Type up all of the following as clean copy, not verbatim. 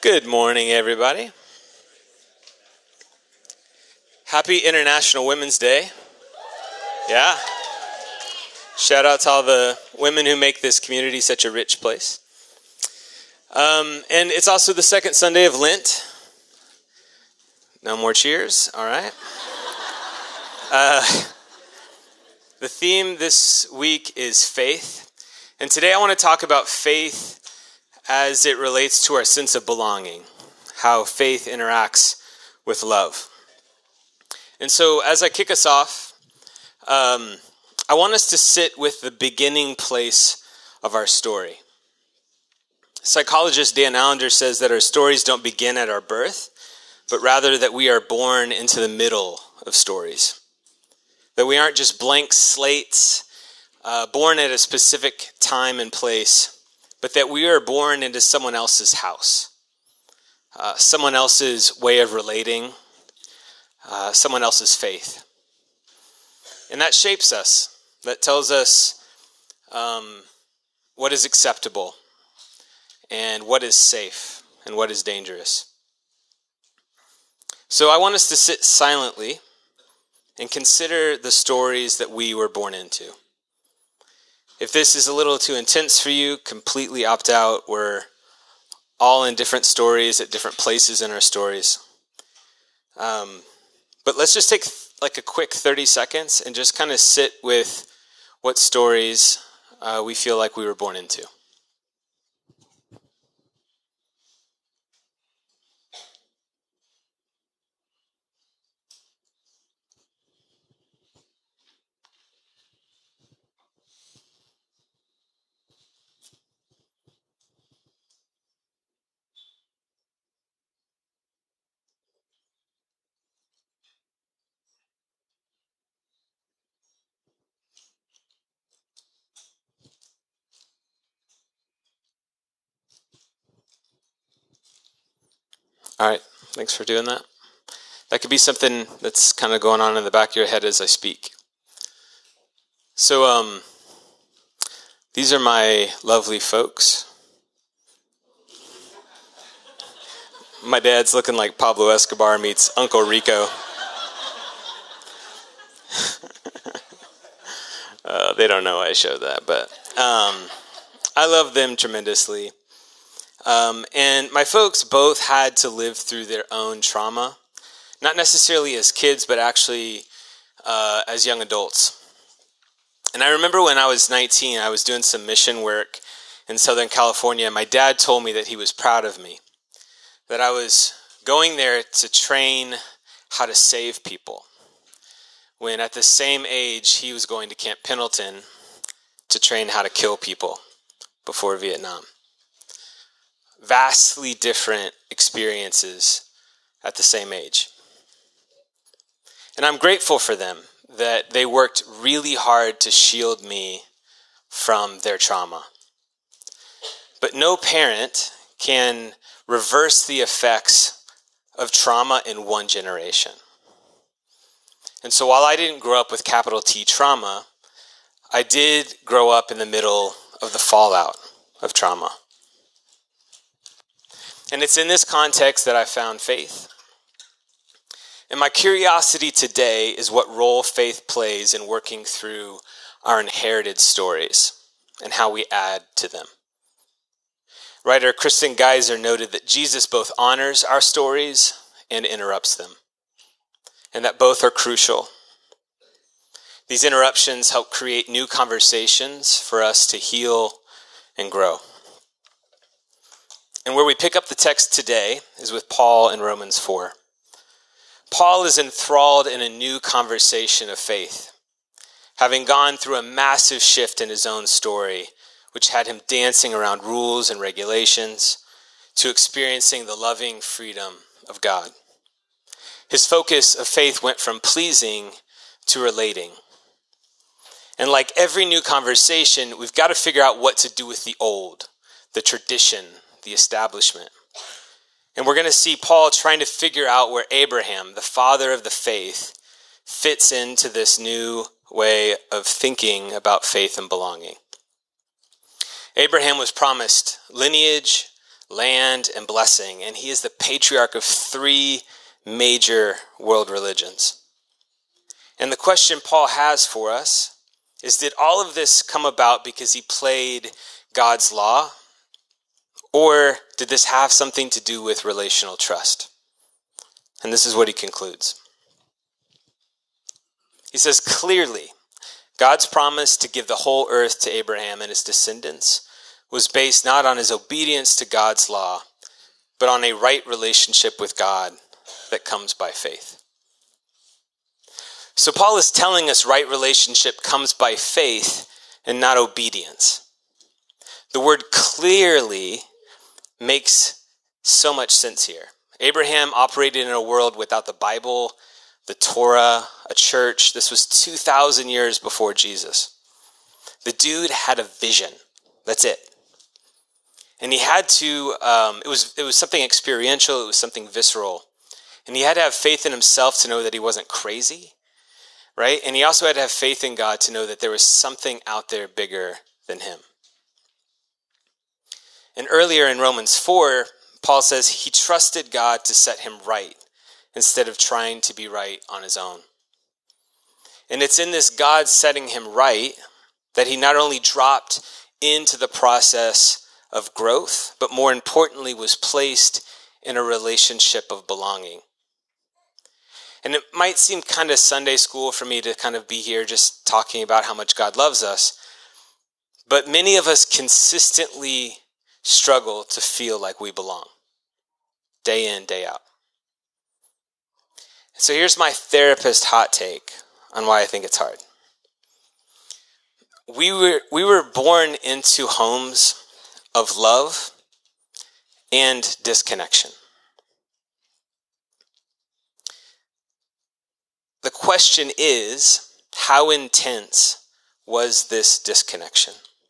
Good morning, everybody. Happy International Women's Day. Yeah. Shout out to all the women who make this community such a rich place. And it's also the second Sunday of Lent. No more cheers. All right. The theme this week is faith. And today I want to talk about faith as it relates to our sense of belonging, how faith interacts with love. And so as I kick us off, I want us to sit with the beginning place of our story. Psychologist Dan Allender says that our stories don't begin at our birth, but rather that we are born into the middle of stories. That we aren't just blank slates, born at a specific time and place, but that we are born into someone else's house, someone else's way of relating, someone else's faith. And that shapes us. That tells us what is acceptable and what is safe and what is dangerous. So I want us to sit silently and consider the stories that we were born into. If this is a little too intense for you, completely opt out. We're all in different stories at different places in our stories. But let's just take like a quick 30 seconds and just kind of sit with what stories we feel like we were born into. All right, thanks for doing that. That could be something that's kind of going on in the back of your head as I speak. So, these are my lovely folks. My dad's looking like Pablo Escobar meets Uncle Rico. They don't know I showed that, but I love them tremendously. And my folks both had to live through their own trauma, not necessarily as kids, but actually as young adults. And I remember when I was 19, I was doing some mission work in Southern California. My dad told me that he was proud of me, that I was going there to train how to save people, when at the same age he was going to Camp Pendleton to train how to kill people before Vietnam. Vastly different experiences at the same age. And I'm grateful for them, that they worked really hard to shield me from their trauma. But no parent can reverse the effects of trauma in one generation. And so while I didn't grow up with capital T trauma, I did grow up in the middle of the fallout of trauma. And it's in this context that I found faith. And my curiosity today is what role faith plays in working through our inherited stories and how we add to them. Writer Kristen Geiser noted that Jesus both honors our stories and interrupts them, and that both are crucial. These interruptions help create new conversations for us to heal and grow. And where we pick up the text today is with Paul in Romans 4. Paul is enthralled in a new conversation of faith, having gone through a massive shift in his own story, which had him dancing around rules and regulations, to experiencing the loving freedom of God. His focus of faith went from pleasing to relating. And like every new conversation, we've got to figure out what to do with the old, the tradition, the establishment. And we're going to see Paul trying to figure out where Abraham, the father of the faith, fits into this new way of thinking about faith and belonging. Abraham was promised lineage, land, and blessing, and he is the patriarch of 3 major world religions. And the question Paul has for us is, did all of this come about because he played God's law? Or did this have something to do with relational trust? And this is what he concludes. He says, clearly, God's promise to give the whole earth to Abraham and his descendants was based not on his obedience to God's law, but on a right relationship with God that comes by faith. So Paul is telling us right relationship comes by faith and not obedience. The word clearly makes so much sense here. Abraham operated in a world without the Bible, the Torah, a church. This was 2,000 years before Jesus. The dude had a vision. That's it. And he had to, it was something experiential, it was something visceral. And he had to have faith in himself to know that he wasn't crazy, right? And he also had to have faith in God to know that there was something out there bigger than him. And earlier in Romans 4, Paul says he trusted God to set him right instead of trying to be right on his own. And it's in this God setting him right that he not only dropped into the process of growth, but more importantly was placed in a relationship of belonging. And it might seem kind of Sunday school for me to kind of be here just talking about how much God loves us, but many of us consistently struggle to feel like we belong, day in, day out. So here's my therapist hot take on why I think it's hard. We were born into homes of love and disconnection. The question is, how intense was this disconnection?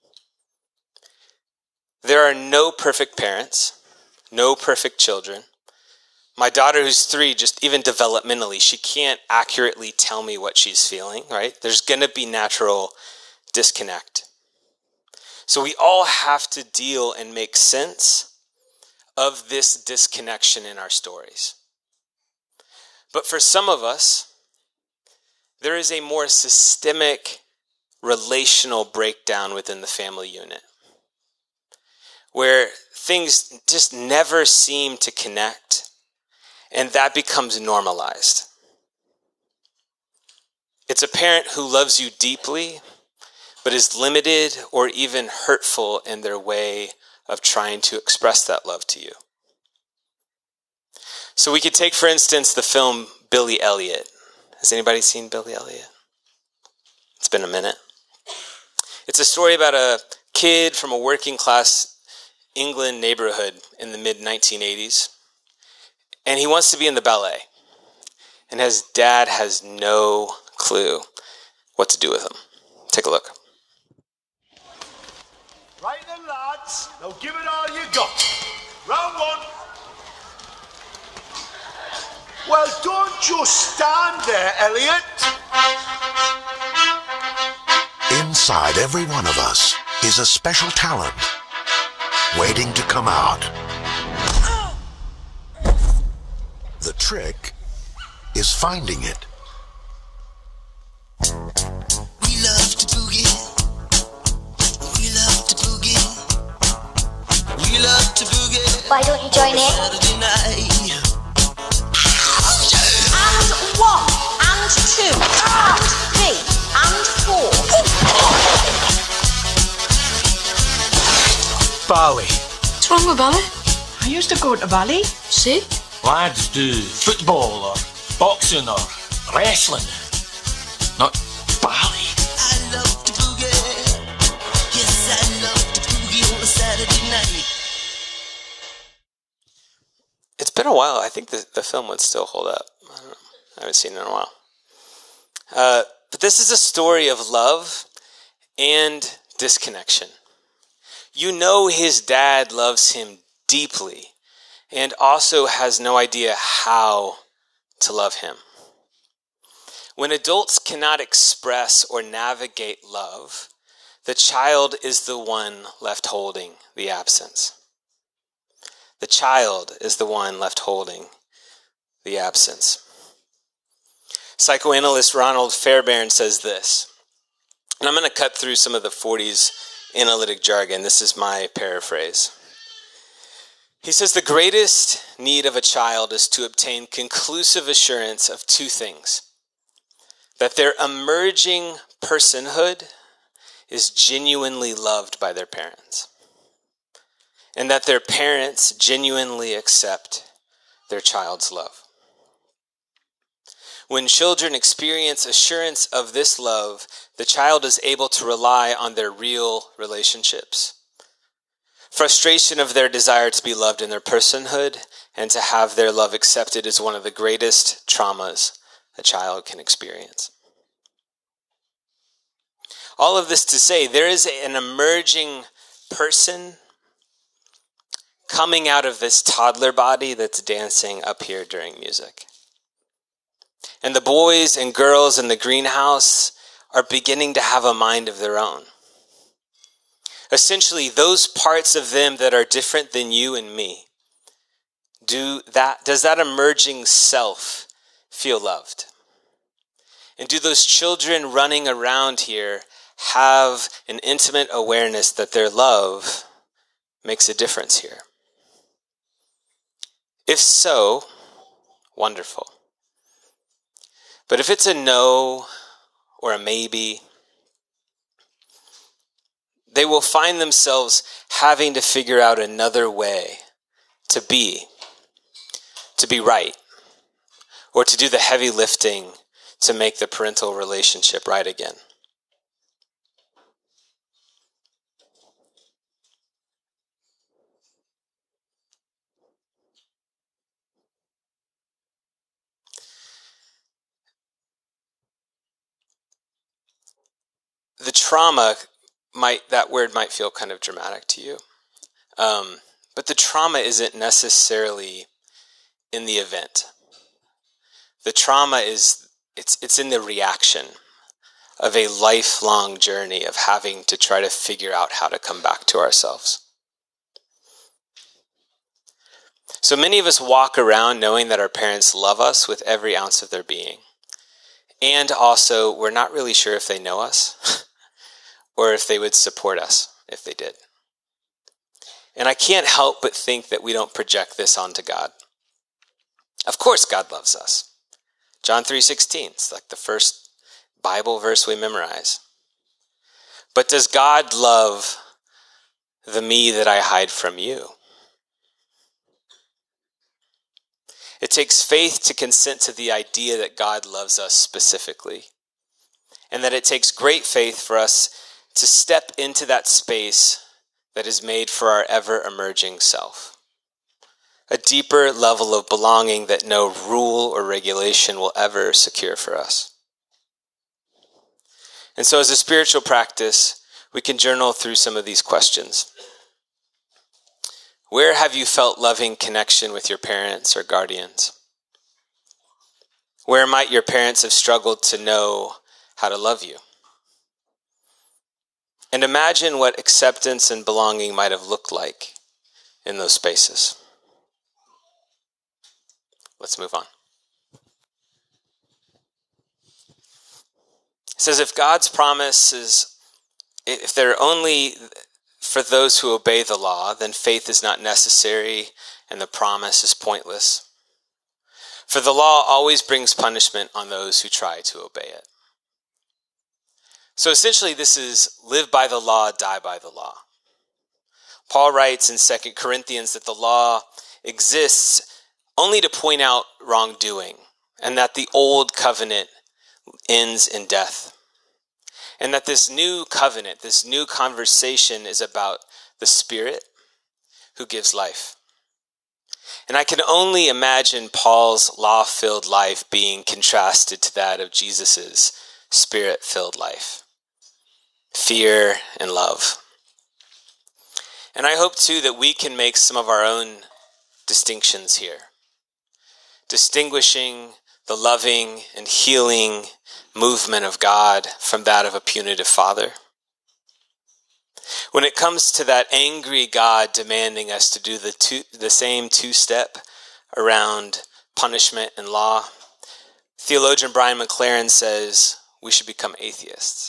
There are no perfect parents, no perfect children. My daughter, who's 3, just even developmentally, she can't accurately tell me what she's feeling, right? There's going to be natural disconnect. So we all have to deal and make sense of this disconnection in our stories. But for some of us, there is a more systemic relational breakdown within the family unit, where things just never seem to connect, and that becomes normalized. It's a parent who loves you deeply, but is limited or even hurtful in their way of trying to express that love to you. So we could take, for instance, the film Billy Elliot. Has anybody seen Billy Elliot? It's been a minute. It's a story about a kid from a working class England neighborhood in the mid-1980s. And he wants to be in the ballet. And his dad has no clue what to do with him. Take a look. Right then, lads. Now give it all you got. Round 1. Well, don't just stand there, Elliot. Inside every one of us is a special talent waiting to come out. The trick is finding it. We love to boogie. We love to boogie. We love to boogie. Why don't you join in? Saturday night. And 1, and 2, and 3, and 4. Bali. What's wrong with ballet? I used to go to ballet. See? Lads do football or boxing or wrestling, not ballet. I love to boogie. Yes, I love to boogie on a Saturday night. It's been a while. I think the film would still hold up. I don't know. I haven't seen it in a while. But this is a story of love and disconnection. You know his dad loves him deeply and also has no idea how to love him. When adults cannot express or navigate love, the child is the one left holding the absence. The child is the one left holding the absence. Psychoanalyst Ronald Fairbairn says this, and I'm going to cut through some of the 40s analytic jargon. This is my paraphrase. He says, the greatest need of a child is to obtain conclusive assurance of two things: that their emerging personhood is genuinely loved by their parents, and that their parents genuinely accept their child's love. When children experience assurance of this love, the child is able to rely on their real relationships. Frustration of their desire to be loved in their personhood and to have their love accepted is one of the greatest traumas a child can experience. All of this to say, there is an emerging person coming out of this toddler body that's dancing up here during music. And the boys and girls in the greenhouse are beginning to have a mind of their own. Essentially, those parts of them that are different than you and me, does that emerging self feel loved? And do those children running around here have an intimate awareness that their love makes a difference here? If so, wonderful. But if it's a no or a maybe, they will find themselves having to figure out another way to be right, or to do the heavy lifting to make the parental relationship right again. The trauma that word might feel kind of dramatic to you. But the trauma isn't necessarily in the event. The trauma it's in the reaction of a lifelong journey of having to try to figure out how to come back to ourselves. So many of us walk around knowing that our parents love us with every ounce of their being. And also, we're not really sure if they know us or if they would support us if they did. And I can't help but think that we don't project this onto God. Of course God loves us. John 3:16, it's like the first Bible verse we memorize. But does God love the me that I hide from you? It takes faith to consent to the idea that God loves us specifically, and that it takes great faith for us to step into that space that is made for our ever-emerging self. A deeper level of belonging that no rule or regulation will ever secure for us. And so as a spiritual practice, we can journal through some of these questions. Where have you felt loving connection with your parents or guardians? Where might your parents have struggled to know how to love you? And imagine what acceptance and belonging might have looked like in those spaces. Let's move on. It says, if God's promise is, if they're only for those who obey the law, then faith is not necessary and the promise is pointless. For the law always brings punishment on those who try to obey it. So essentially this is live by the law, die by the law. Paul writes in 2 Corinthians that the law exists only to point out wrongdoing, and that the old covenant ends in death. And that this new covenant, this new conversation is about the Spirit who gives life. And I can only imagine Paul's law-filled life being contrasted to that of Jesus' Spirit-filled life. Fear and love. And I hope too that we can make some of our own distinctions here. Distinguishing the loving and healing movement of God from that of a punitive father. When it comes to that angry God demanding us to do the same two-step around punishment and law, theologian Brian McLaren says we should become atheists.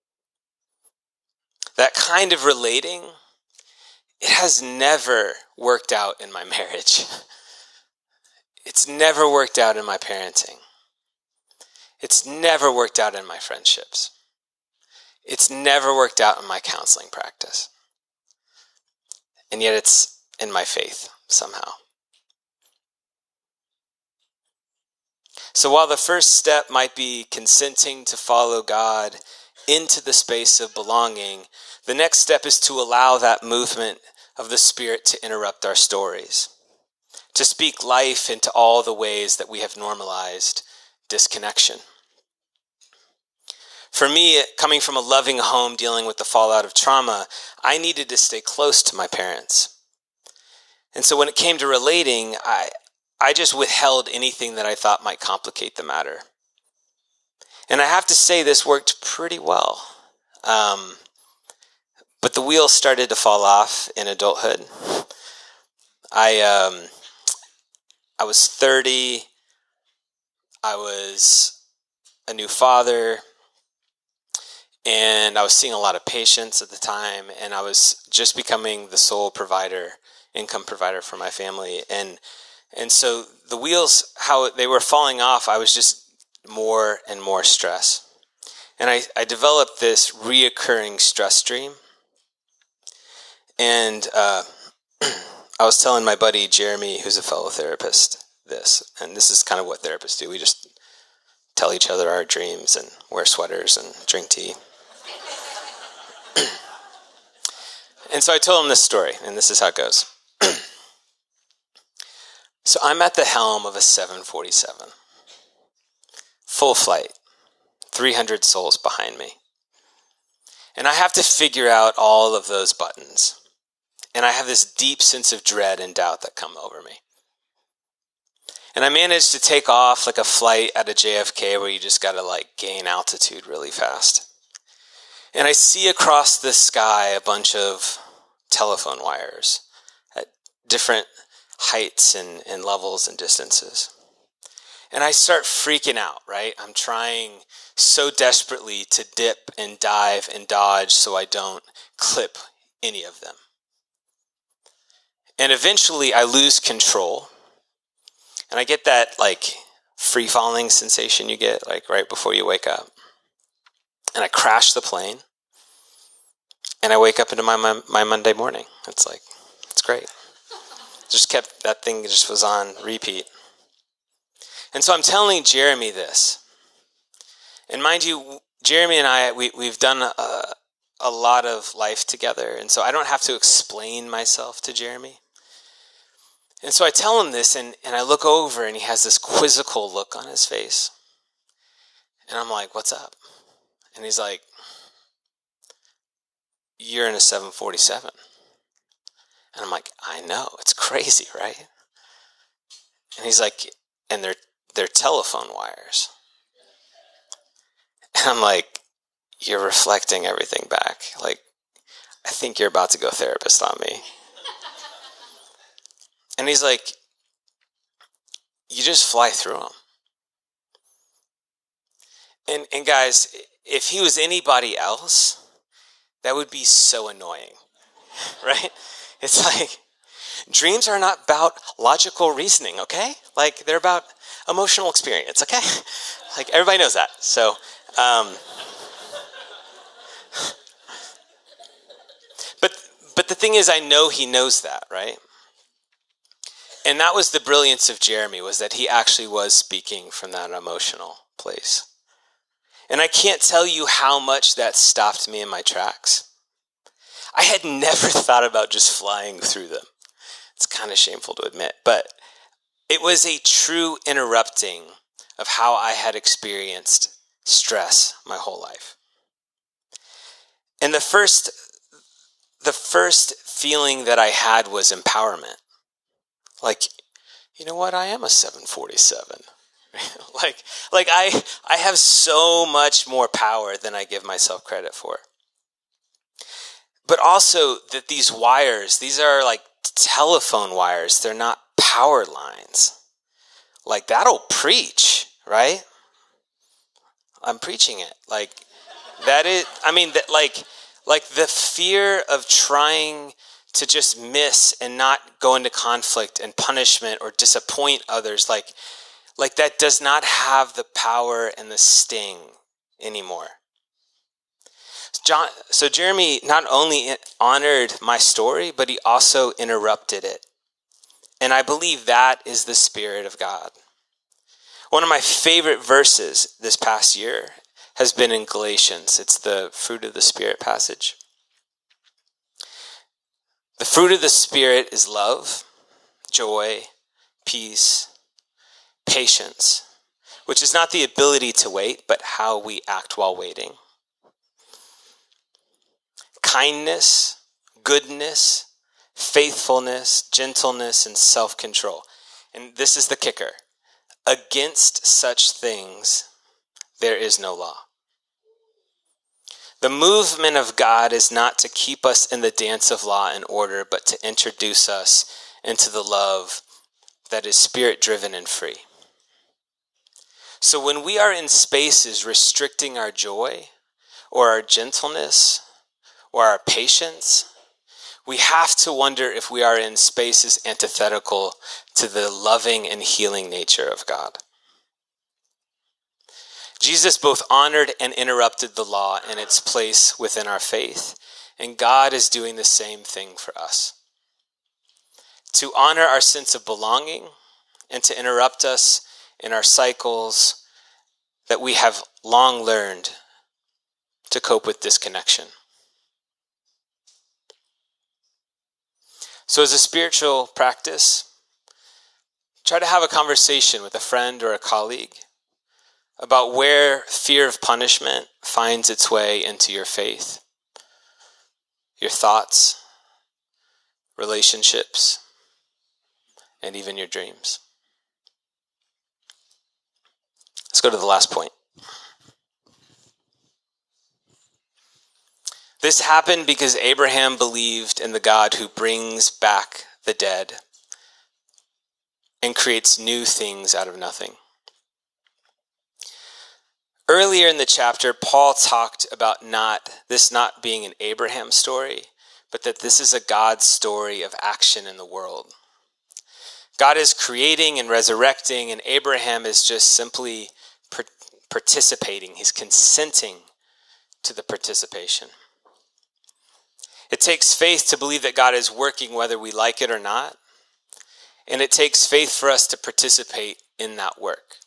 That kind of relating, it has never worked out in my marriage. It's never worked out in my parenting. It's never worked out in my friendships. It's never worked out in my counseling practice. And yet it's in my faith somehow. So while the first step might be consenting to follow God into the space of belonging, the next step is to allow that movement of the Spirit to interrupt our stories, to speak life into all the ways that we have normalized disconnection. For me, coming from a loving home dealing with the fallout of trauma, I needed to stay close to my parents. And so when it came to relating, I just withheld anything that I thought might complicate the matter. And I have to say this worked pretty well. But the wheels started to fall off in adulthood. I was 30. I was a new father. And I was seeing a lot of patients at the time. And I was just becoming the sole income provider for my family. And so the wheels, how they were falling off, I was just more and more stress. And I developed this reoccurring stress stream. And I was telling my buddy Jeremy, who's a fellow therapist, this. And this is kind of what therapists do. We just tell each other our dreams and wear sweaters and drink tea. And so I told him this story, and this is how it goes. So I'm at the helm of a 747. Full flight. 300 souls behind me. And I have to figure out all of those buttons. And I have this deep sense of dread and doubt that come over me. And I managed to take off like a flight at a JFK where you just got to gain altitude really fast. And I see across the sky a bunch of telephone wires at different heights and levels and distances. And I start freaking out, right? I'm trying so desperately to dip and dive and dodge so I don't clip any of them. And eventually I lose control. And I get that free falling sensation you get right before you wake up. And I crash the plane. And I wake up into my Monday morning. It's great. That thing just was on repeat. And so I'm telling Jeremy this. And mind you, Jeremy and I, we've done a lot of life together. And so I don't have to explain myself to Jeremy. And so I tell him this, and I look over, and he has this quizzical look on his face. And I'm like, what's up? And he's like, you're in a 747. And I'm like, I know, it's crazy, right? And he's like, and they're telephone wires. And I'm like, you're reflecting everything back. I think you're about to go therapist on me. And he's like, you just fly through them. And guys, if he was anybody else, that would be so annoying, right? It's dreams are not about logical reasoning, okay? They're about emotional experience, okay? Everybody knows that. So, but the thing is, I know he knows that, right? And that was the brilliance of Jeremy, was that he actually was speaking from that emotional place. And I can't tell you how much that stopped me in my tracks. I had never thought about just flying through them. It's kind of shameful to admit, but it was a true interrupting of how I had experienced stress my whole life. And the first feeling that I had was empowerment. You know what? I am a 747. I have so much more power than I give myself credit for. But also that these wires, these are like telephone wires. They're not power lines. Like that'll preach, right? I'm preaching it. Like that is, I mean, that like the fear of trying to just miss and not go into conflict and punishment or disappoint others, like that does not have the power and the sting anymore. So Jeremy not only honored my story, but he also interrupted it. And I believe that is the Spirit of God. One of my favorite verses this past year has been in Galatians. It's the fruit of the Spirit passage. The fruit of the Spirit is love, joy, peace, patience, which is not the ability to wait, but how we act while waiting. Kindness, goodness, faithfulness, gentleness, and self-control. And this is the kicker. Against such things, there is no law. The movement of God is not to keep us in the dance of law and order, but to introduce us into the love that is spirit-driven and free. So when we are in spaces restricting our joy or our gentleness or our patience, we have to wonder if we are in spaces antithetical to the loving and healing nature of God. Jesus both honored and interrupted the law in its place within our faith, and God is doing the same thing for us. To honor our sense of belonging and to interrupt us in our cycles that we have long learned to cope with disconnection. So as a spiritual practice, try to have a conversation with a friend or a colleague about where fear of punishment finds its way into your faith, your thoughts, relationships, and even your dreams. Let's go to the last point. This happened because Abraham believed in the God who brings back the dead and creates new things out of nothing. Earlier in the chapter, Paul talked about this not being an Abraham story, but that this is a God story of action in the world. God is creating and resurrecting, and Abraham is just simply participating. He's consenting to the participation. It takes faith to believe that God is working whether we like it or not, and it takes faith for us to participate in that work.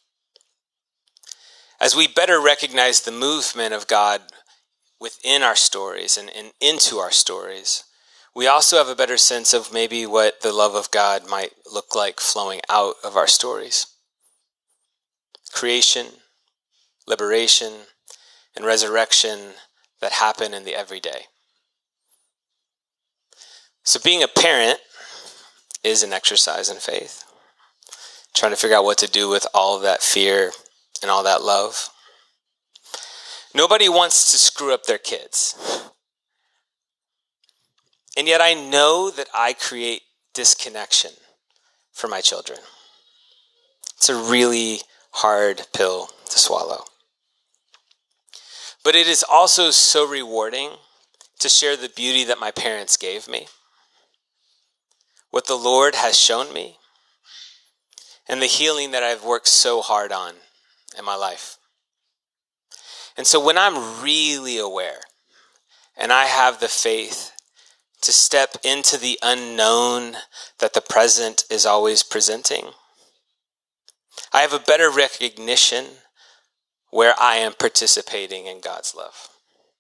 As we better recognize the movement of God within our stories and into our stories, we also have a better sense of maybe what the love of God might look like flowing out of our stories. Creation, liberation, and resurrection that happen in the everyday. So being a parent is an exercise in faith. Trying to figure out what to do with all of that fear and all that love. Nobody wants to screw up their kids. And yet I know that I create disconnection for my children. It's a really hard pill to swallow. But it is also so rewarding to share the beauty that my parents gave me, what the Lord has shown me, and the healing that I've worked so hard on in my life. And so when I'm really aware and I have the faith to step into the unknown that the present is always presenting, I have a better recognition where I am participating in God's love.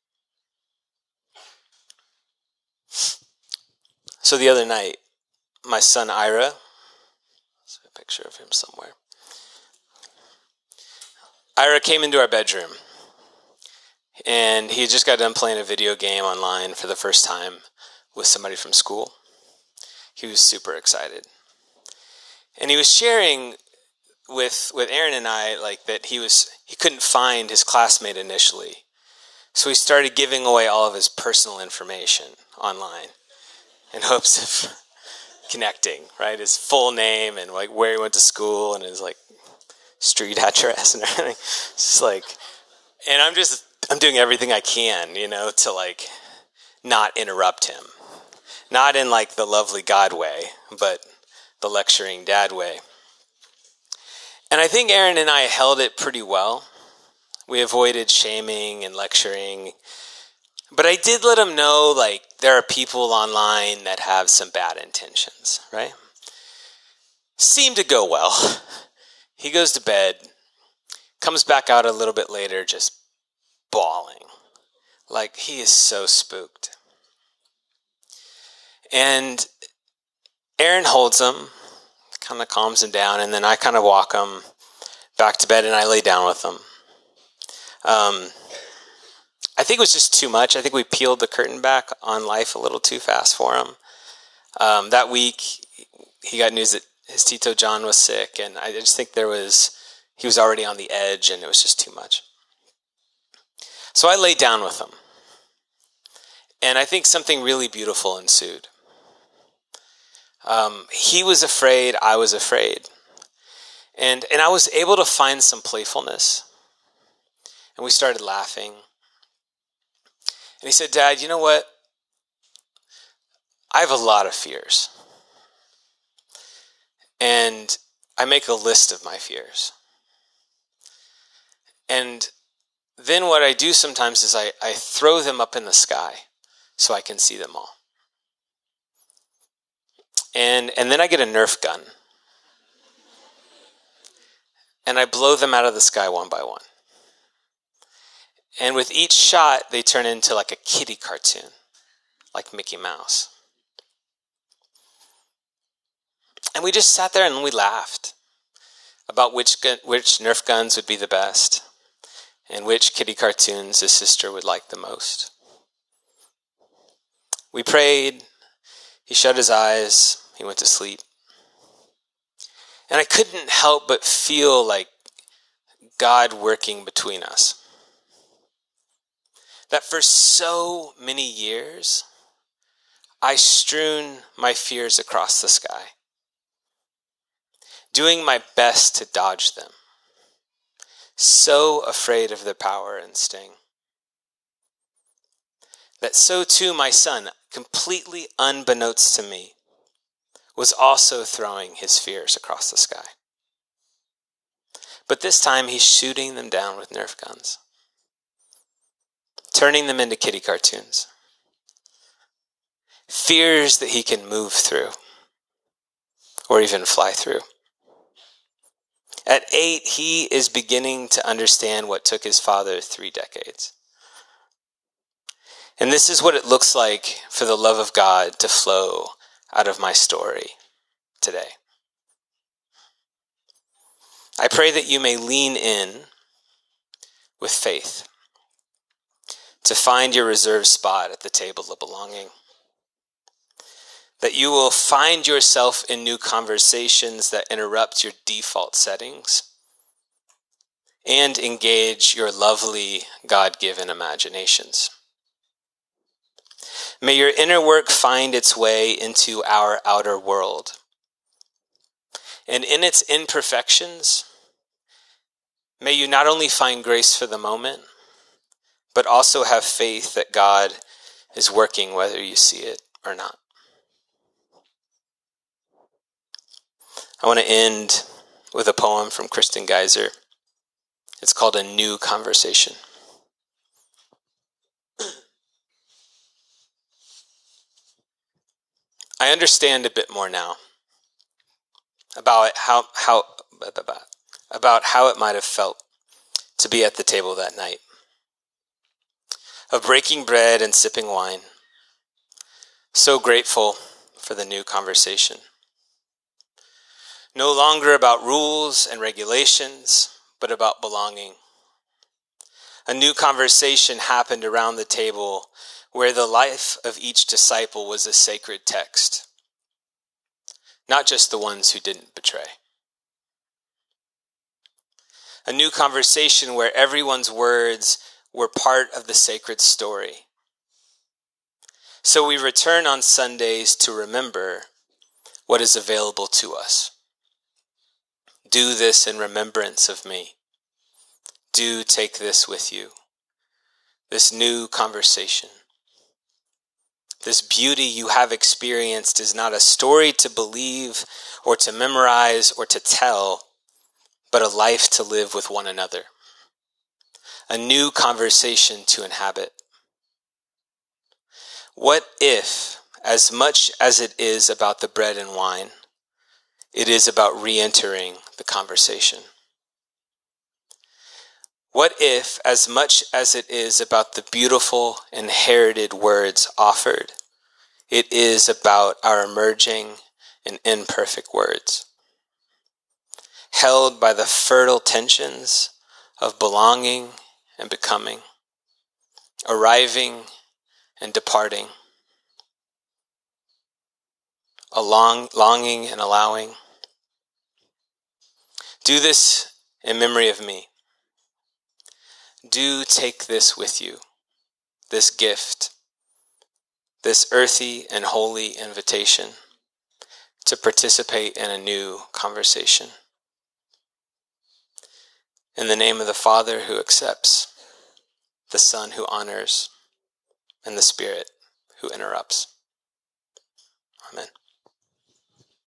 So the other night, my son Ira, there's a picture of him somewhere. Ira came into our bedroom, and he had just got done playing a video game online for the first time with somebody from school. He was super excited. And he was sharing with Aaron and I, like, that he couldn't find his classmate initially. So he started giving away all of his personal information online in hopes of connecting, right? His full name and like where he went to school and his like street address and everything. It's just like, and I'm doing everything I can, to like not interrupt him. Not in like the lovely God way, but the lecturing dad way. And I think Aaron and I held it pretty well. We avoided shaming and lecturing. But I did let him know, like, there are people online that have some bad intentions, right? Seemed to go well. He goes to bed, comes back out a little bit later, just bawling. Like, he is so spooked. And Aaron holds him, kind of calms him down, and then I kind of walk him back to bed and I lay down with him. I think it was just too much. I think we peeled the curtain back on life a little too fast for him. That week, he got news that his Tito John was sick, and I just think he was already on the edge, and it was just too much. So I laid down with him, and I think something really beautiful ensued. He was afraid, I was afraid. And I was able to find some playfulness. And we started laughing. And he said, "Dad, you know what? I have a lot of fears. And I make a list of my fears. And then what I do sometimes is I throw them up in the sky so I can see them all. And then I get a Nerf gun. And I blow them out of the sky one by one. And with each shot, they turn into like a kiddie cartoon, like Mickey Mouse. And we just sat there and we laughed about which Nerf guns would be the best and which kiddie cartoons his sister would like the most. We prayed. He shut his eyes. He went to sleep. And I couldn't help but feel like God working between us. That for so many years, I strewn my fears across the sky, doing my best to dodge them, so afraid of their power and sting. That so too my son, completely unbeknownst to me, was also throwing his fears across the sky. But this time he's shooting them down with Nerf guns, turning them into kiddie cartoons. Fears that he can move through or even fly through. At 8, he is beginning to understand what took his father 3 decades. And this is what it looks like for the love of God to flow out of my story today. I pray that you may lean in with faith to find your reserved spot at the table of belonging. That you will find yourself in new conversations that interrupt your default settings and engage your lovely God-given imaginations. May your inner work find its way into our outer world. And in its imperfections, may you not only find grace for the moment, but also have faith that God is working whether you see it or not. I want to end with a poem from Kristen Geiser. It's called A New Conversation. I understand a bit more now about how it might have felt to be at the table that night, of breaking bread and sipping wine. So grateful for the new conversation. No longer about rules and regulations, but about belonging. A new conversation happened around the table where the life of each disciple was a sacred text, not just the ones who didn't betray. A new conversation where everyone's words we're part of the sacred story. So we return on Sundays to remember what is available to us. Do this in remembrance of me. Do take this with you. This new conversation. This beauty you have experienced is not a story to believe or to memorize or to tell, but a life to live with one another. A new conversation to inhabit. What if, as much as it is about the bread and wine, it is about re-entering the conversation? What if, as much as it is about the beautiful inherited words offered, it is about our emerging and imperfect words, held by the fertile tensions of belonging and becoming, arriving and departing, longing and allowing? Do this in memory of me. Do take this with you, this gift, this earthy and holy invitation to participate in a new conversation. In the name of the Father who accepts, the Son who honors, and the Spirit who interrupts. Amen.